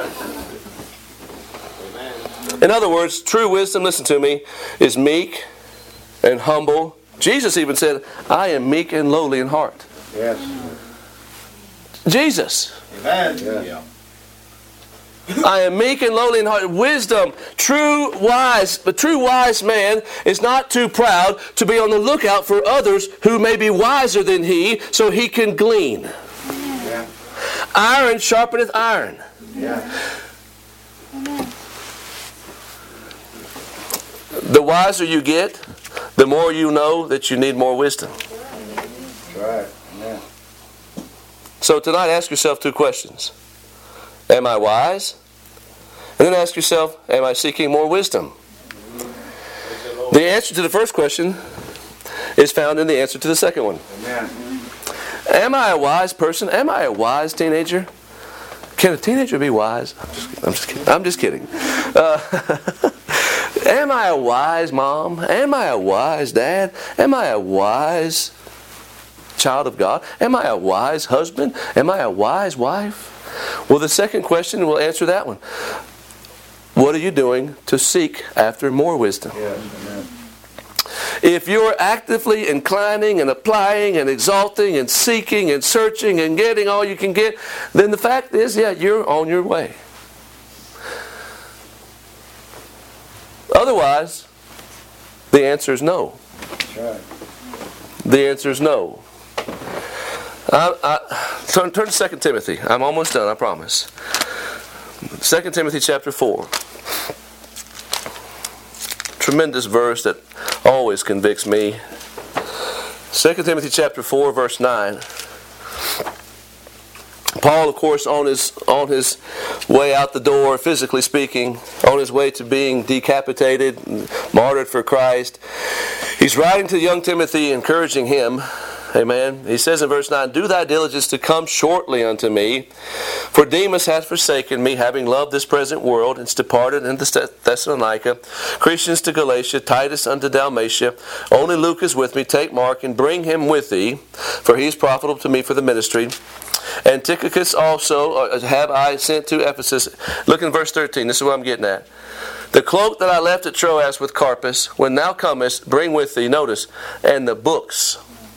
In other words, true wisdom, listen to me, is meek and humble. Jesus even said, I am meek and lowly in heart. Yes. Jesus. Amen. Yeah. I am meek and lowly in heart. Wisdom, true wise, but true wise man is not too proud to be on the lookout for others who may be wiser than he, so he can glean. Yeah. Iron sharpeneth iron. Yeah. The wiser you get, the more you know that you need more wisdom. That's right. Yeah. So tonight, ask yourself two questions. Am I wise? And then ask yourself, am I seeking more wisdom? The answer to the first question is found in the answer to the second one. Amen. Am I a wise person? Am I a wise teenager? Can a teenager be wise? I'm just, I'm just kidding. I'm just kidding. Uh, am I a wise mom? Am I a wise dad? Am I a wise child of God? Am I a wise husband? Am I a wise wife? Well, the second question will answer that one. What are you doing to seek after more wisdom? Yes. Amen. If you're actively inclining and applying and exalting and seeking and searching and getting all you can get, then the fact is, yeah, you're on your way. Otherwise, the answer is no. That's right. The answer is no. I, I, turn, turn to Second Timothy. I'm almost done, I promise. Second Timothy chapter four. Tremendous verse that always convicts me. Second Timothy chapter four, verse nine. Paul, of course, on his on his way out the door, physically speaking, on his way to being decapitated, martyred for Christ, he's writing to young Timothy, encouraging him. Amen. He says in verse nine, "Do thy diligence to come shortly unto me, for Demas hath forsaken me, having loved this present world, and is departed into Thessalonica, Christians to Galatia, Titus unto Dalmatia. Only Luke is with me. Take Mark, and bring him with thee, for he is profitable to me for the ministry. And Tychicus also have I sent to Ephesus." Look in verse thirteen. This is what I'm getting at. "The cloak that I left at Troas with Carpus, when thou comest, bring with thee," notice, "and the books,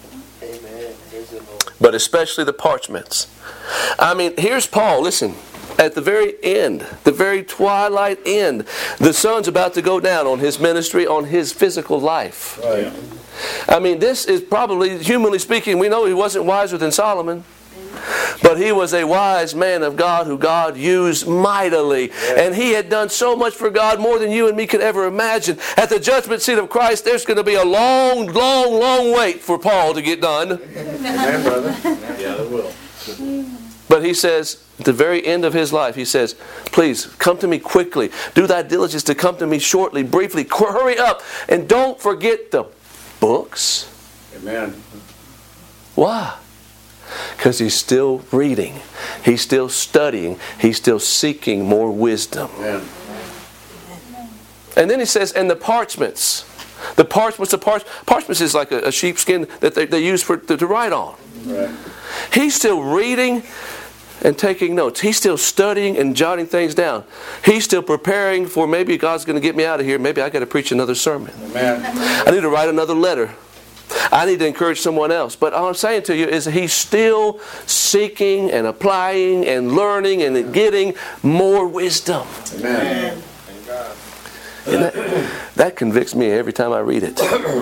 but especially the parchments." I mean, here's Paul, listen, at the very end, the very twilight end, the sun's about to go down on his ministry, on his physical life. Right. I mean, this is probably, humanly speaking, we know he wasn't wiser than Solomon. But he was a wise man of God who God used mightily. And he had done so much for God, more than you and me could ever imagine. At the judgment seat of Christ, there's going to be a long, long, long wait for Paul to get done. Amen, brother. Yeah, they will. But he says, at the very end of his life, he says, "Please, come to me quickly. Do thy diligence to come to me shortly, briefly. Hurry up. And don't forget the books." Amen. Why? Because he's still reading. He's still studying. He's still seeking more wisdom. Amen. And then he says, "and the parchments." The parchments, the parch, parchments is like a, a sheepskin that they, they use for, to, to write on. Right. He's still reading and taking notes. He's still studying and jotting things down. He's still preparing for, maybe God's going to get me out of here. Maybe I got to preach another sermon. Amen. I need to write another letter. I need to encourage someone else. But all I'm saying to you is he's still seeking and applying and learning and getting more wisdom. Amen. And that, that convicts me every time I read it.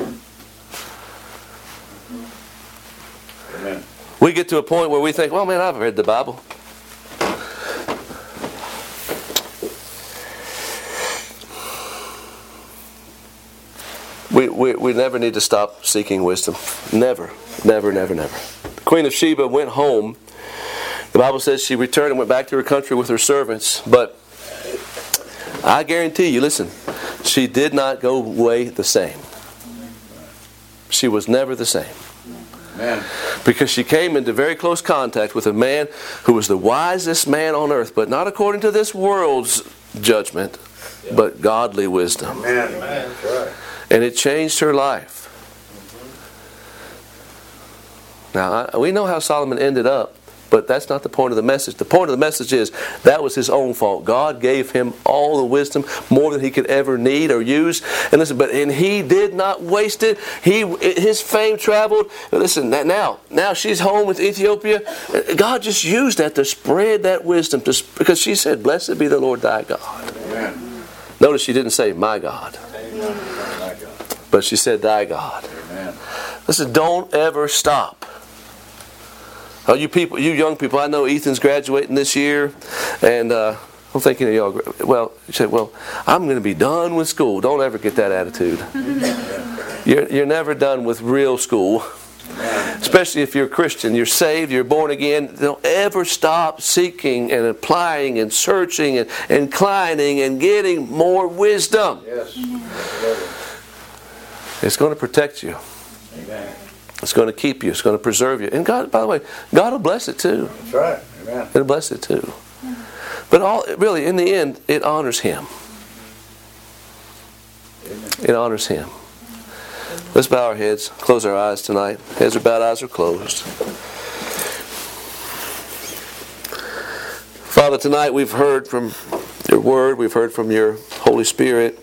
Amen. We get to a point where we think, well, man, I've read the Bible. We, we, we never need to stop seeking wisdom. Never, never, never, never. The Queen of Sheba went home. The Bible says she returned and went back to her country with her servants. But I guarantee you, listen, she did not go away the same. She was never the same. Amen. Because she came into very close contact with a man who was the wisest man on earth, but not according to this world's judgment, but godly wisdom. Amen. That's right. And it changed her life. Now, I, we know how Solomon ended up. But that's not the point of the message. The point of the message is that was his own fault. God gave him all the wisdom, more than he could ever need or use. And listen, but and he did not waste it. He his fame traveled. Listen, now now she's home with Ethiopia. God just used that to spread that wisdom, to, because she said, "Blessed be the Lord thy God." Amen. Notice she didn't say my God, but she said thy God. Amen. Listen, don't ever stop. Oh, you people, you young people, I know Ethan's graduating this year, and uh, I'm thinking of y'all. Well, you said, "Well, I'm going to be done with school." Don't ever get that attitude. You're you're never done with real school, especially if you're a Christian. You're saved. You're born again. Don't ever stop seeking and applying and searching and inclining and getting more wisdom. Yes. It's going to protect you. Amen. It's going to keep you. It's going to preserve you. And God, by the way, God will bless it too. That's right. Amen. It'll bless it too. But all really, in the end, it honors Him. Amen. It honors Him. Let's bow our heads, close our eyes tonight. Heads are bowed, eyes are closed. Father, tonight we've heard from Your Word. We've heard from Your Holy Spirit.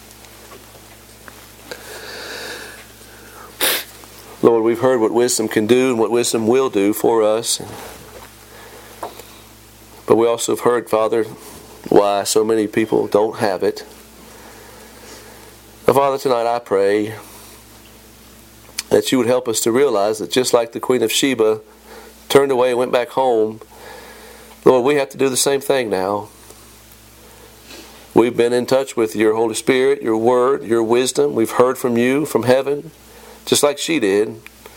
Lord, we've heard what wisdom can do and what wisdom will do for us. But we also have heard, Father, why so many people don't have it. Now, Father, tonight I pray that You would help us to realize that just like the Queen of Sheba turned away and went back home, Lord, we have to do the same thing now. We've been in touch with Your Holy Spirit, Your Word, Your wisdom. We've heard from You, from heaven, just like she did.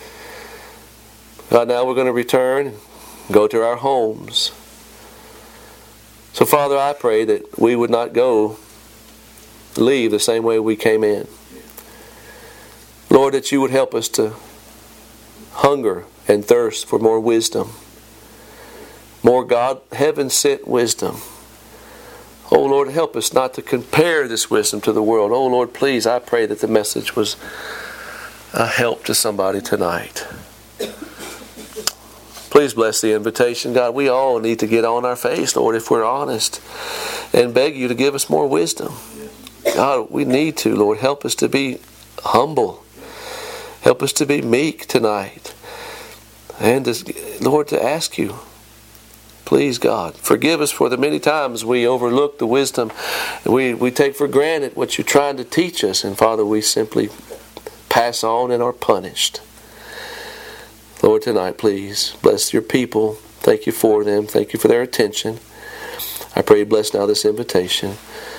God, now we're going to return and go to our homes. So, Father, I pray that we would not go, leave the same way we came in. Lord, that You would help us to hunger and thirst for more wisdom. More God, heaven-sent wisdom. Oh, Lord, help us not to compare this wisdom to the world. Oh, Lord, please, I pray that the message was a help to somebody tonight. Please bless the invitation. God, we all need to get on our face, Lord, if we're honest, and beg You to give us more wisdom. God, we need to, Lord. Help us to be humble. Help us to be meek tonight. And, to, Lord, to ask You, please, God, forgive us for the many times we overlook the wisdom. We, we take for granted what You're trying to teach us. And, Father, we simply pass on and are punished. Lord, tonight, please, bless Your people. Thank You for them. Thank You for their attention. I pray You bless now this invitation.